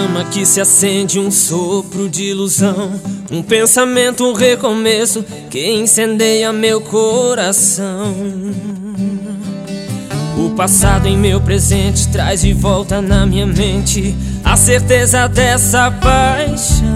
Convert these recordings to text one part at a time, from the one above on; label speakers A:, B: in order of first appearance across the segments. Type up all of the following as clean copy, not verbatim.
A: chama que se acende, um sopro de ilusão, um pensamento, um recomeço que incendeia meu coração. O passado em meu presente traz de volta na minha mente a certeza dessa paixão.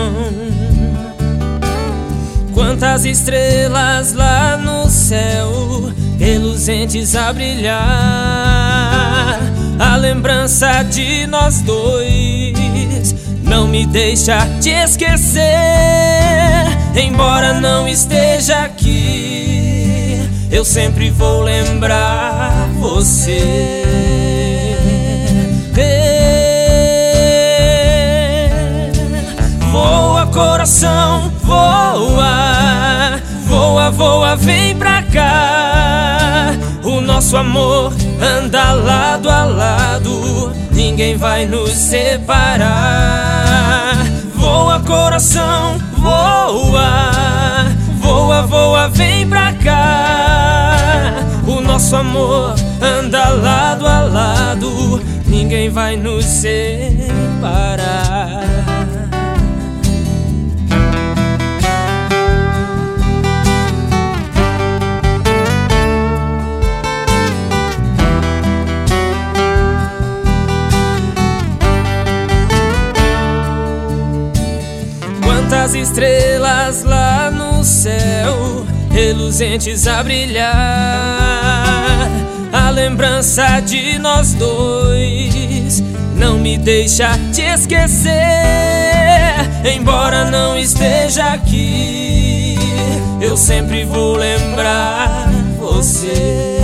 A: Quantas estrelas lá no céu, reluzentes a brilhar, a lembrança de nós dois não me deixa te esquecer. Embora não esteja aqui, eu sempre vou lembrar você. Voa, coração, voa, voa, voa, vem pra cá. O nosso amor anda lado a lado, ninguém vai nos separar. Voa, coração, voa, voa, voa, vem pra cá. O nosso amor anda lado a lado, ninguém vai nos separar. Quantas estrelas lá no céu, reluzentes a brilhar, a lembrança de nós dois não me deixa te esquecer. Embora não esteja aqui, eu sempre vou lembrar você.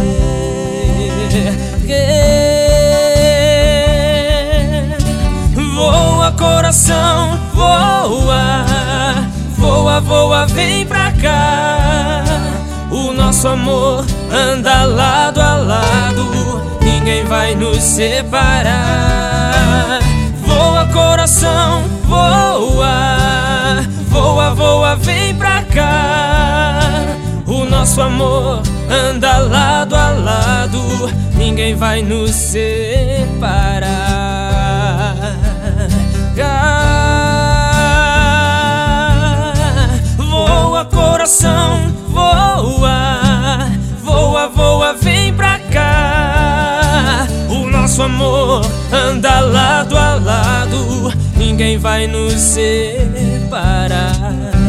A: Voa, coração, voa, voa, voa, vem pra cá. O nosso amor anda lado a lado, ninguém vai nos separar. Voa, coração, voa, voa, voa, vem pra cá. O nosso amor anda lado a lado, ninguém vai nos separar. Voa, coração, voa, voa, voa, vem pra cá. O nosso amor anda lado a lado, ninguém vai nos separar.